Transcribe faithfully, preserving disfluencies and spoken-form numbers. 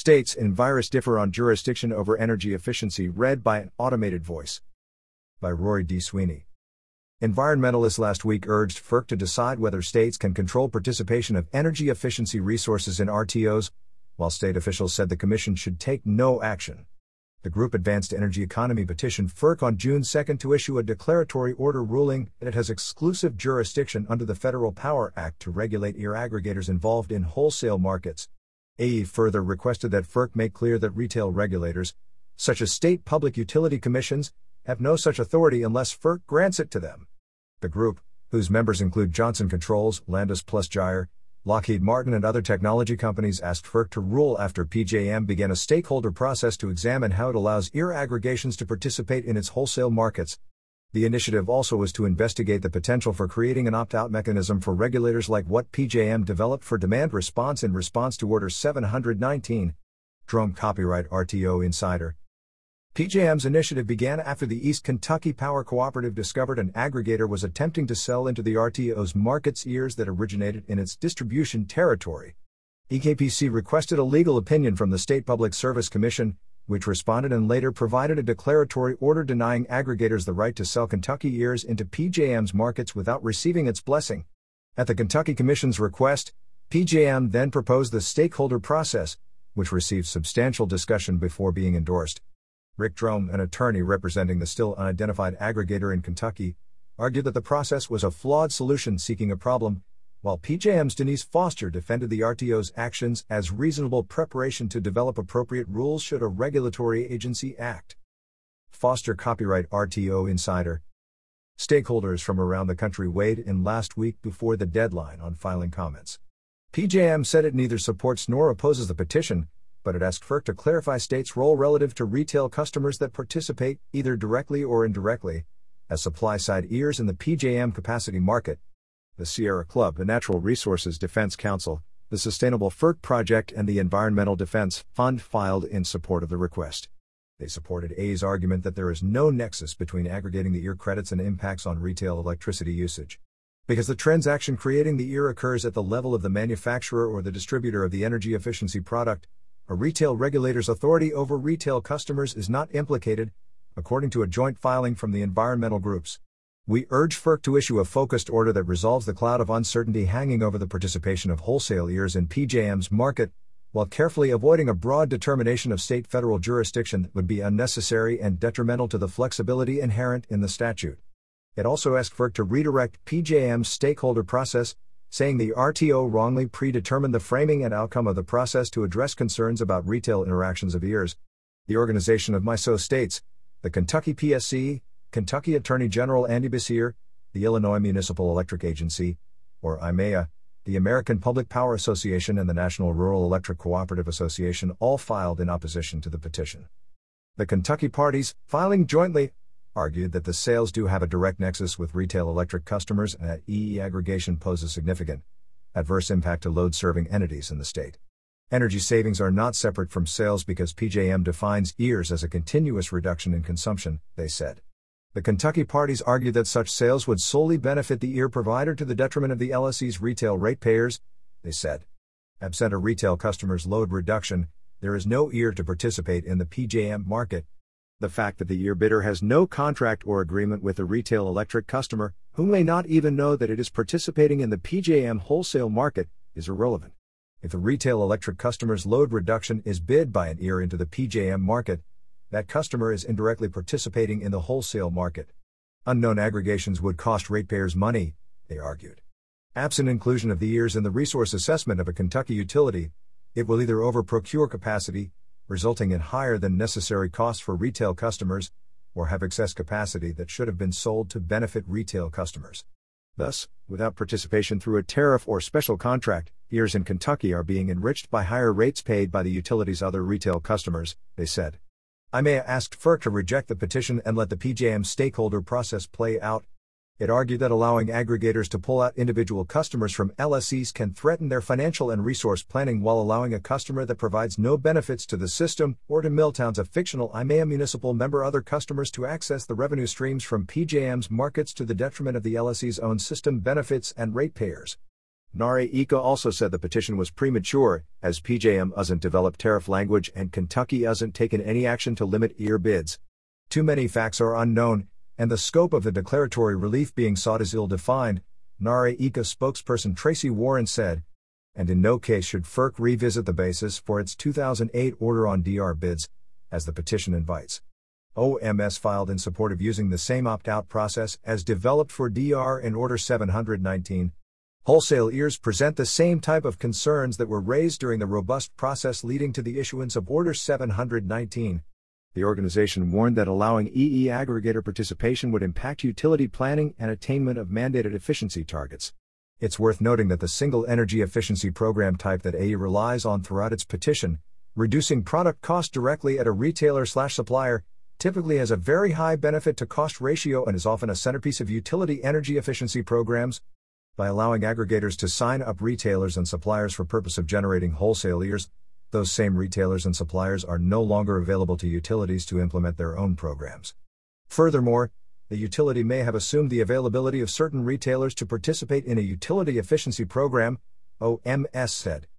states and virus differ on jurisdiction over energy efficiency, read by an automated voice. By Rory D. Sweeney. Environmentalists last week urged FERC to decide whether states can control participation of energy efficiency resources in R T Os, while state officials said the Commission should take no action. The group advanced energy economy petitioned FERC on June second to issue a declaratory order ruling that it has exclusive jurisdiction under the Federal Power Act to regulate E R aggregators involved in wholesale markets. A E further requested that FERC make clear that retail regulators, such as state public utility commissions, have no such authority unless FERC grants it to them. The group, whose members include Johnson Controls, Landis plus Gyre, Lockheed Martin and other technology companies, asked FERC to rule after P J M began a stakeholder process to examine how it allows E R aggregations to participate in its wholesale markets. The initiative also was to investigate the potential for creating an opt-out mechanism for regulators like what P J M developed for demand response in response to Order seven hundred nineteen. Drome copyright R T O Insider. P J M's initiative began after the East Kentucky Power Cooperative discovered an aggregator was attempting to sell into the R T O's markets E Rs that originated in its distribution territory. E K P C requested a legal opinion from the State Public Service Commission, which responded and later provided a declaratory order denying aggregators the right to sell Kentucky E Rs into P J M's markets without receiving its blessing. At the Kentucky Commission's request, P J M then proposed the stakeholder process, which received substantial discussion before being endorsed. Rick Drome, an attorney representing the still unidentified aggregator in Kentucky, argued that the process was a flawed solution seeking a problem, while P J M's Denise Foster defended the R T O's actions as reasonable preparation to develop appropriate rules should a regulatory agency act. Foster copyright R T O Insider. Stakeholders from around the country weighed in last week before the deadline on filing comments. P J M said it neither supports nor opposes the petition, but it asked FERC to clarify states' role relative to retail customers that participate, either directly or indirectly, as supply-side E Rs in the P J M capacity market. The Sierra Club, the Natural Resources Defense Council, the Sustainable FERC Project and the Environmental Defense Fund filed in support of the request. They supported A E's argument that there is no nexus between aggregating the E R credits and impacts on retail electricity usage. Because the transaction creating the E R occurs at the level of the manufacturer or the distributor of the energy efficiency product, a retail regulator's authority over retail customers is not implicated, according to a joint filing from the environmental groups. We urge FERC to issue a focused order that resolves the cloud of uncertainty hanging over the participation of wholesale E Rs in P J M's market, while carefully avoiding a broad determination of state-federal jurisdiction that would be unnecessary and detrimental to the flexibility inherent in the statute. It also asked FERC to redirect P J M's stakeholder process, saying the R T O wrongly predetermined the framing and outcome of the process to address concerns about retail interactions of E Rs. The Organization of M I S O States, the Kentucky P S C, Kentucky Attorney General Andy Beshear, the Illinois Municipal Electric Agency, or I M E A, the American Public Power Association and the National Rural Electric Cooperative Association all filed in opposition to the petition. The Kentucky parties, filing jointly, argued that the sales do have a direct nexus with retail electric customers and that E E aggregation poses significant adverse impact to load-serving entities in the state. Energy savings are not separate from sales because P J M defines E Rs as a continuous reduction in consumption, they said. The Kentucky parties argued that such sales would solely benefit the E R provider to the detriment of the L S E's retail ratepayers, they said. Absent a retail customer's load reduction, there is no E R to participate in the P J M market. The fact that the E R bidder has no contract or agreement with the retail electric customer, who may not even know that it is participating in the P J M wholesale market, is irrelevant. If the retail electric customer's load reduction is bid by an E R into the P J M market, that customer is indirectly participating in the wholesale market. Unknown aggregations would cost ratepayers money, they argued. Absent inclusion of the E Rs in the resource assessment of a Kentucky utility, it will either over-procure capacity, resulting in higher than necessary costs for retail customers, or have excess capacity that should have been sold to benefit retail customers. Thus, without participation through a tariff or special contract, E Rs in Kentucky are being enriched by higher rates paid by the utility's other retail customers, they said. I M E A asked FERC to reject the petition and let the P J M stakeholder process play out. It argued that allowing aggregators to pull out individual customers from L S Es can threaten their financial and resource planning while allowing a customer that provides no benefits to the system or to Milltown's, a fictional I M E A municipal member, other customers to access the revenue streams from P J M's markets to the detriment of the L S E's own system benefits and ratepayers. Nare Ika also said the petition was premature, as P J M hasn't developed tariff language and Kentucky hasn't taken any action to limit E R bids. Too many facts are unknown, and the scope of the declaratory relief being sought is ill-defined, Nare Ika spokesperson Tracy Warren said, and in no case should F E R C revisit the basis for its two thousand eight order on D R bids, as the petition invites. O M S filed in support of using the same opt-out process as developed for D R in Order seven hundred nineteen. Wholesale E Rs present the same type of concerns that were raised during the robust process leading to the issuance of Order seven hundred nineteen. The organization warned that allowing E E aggregator participation would impact utility planning and attainment of mandated efficiency targets. It's worth noting that the single energy efficiency program type that A E relies on throughout its petition, reducing product cost directly at a retailer/supplier, typically has a very high benefit to cost ratio and is often a centerpiece of utility energy efficiency programs. By allowing aggregators to sign up retailers and suppliers for purpose of generating wholesale E Rs, those same retailers and suppliers are no longer available to utilities to implement their own programs. Furthermore, the utility may have assumed the availability of certain retailers to participate in a utility efficiency program, O M S said.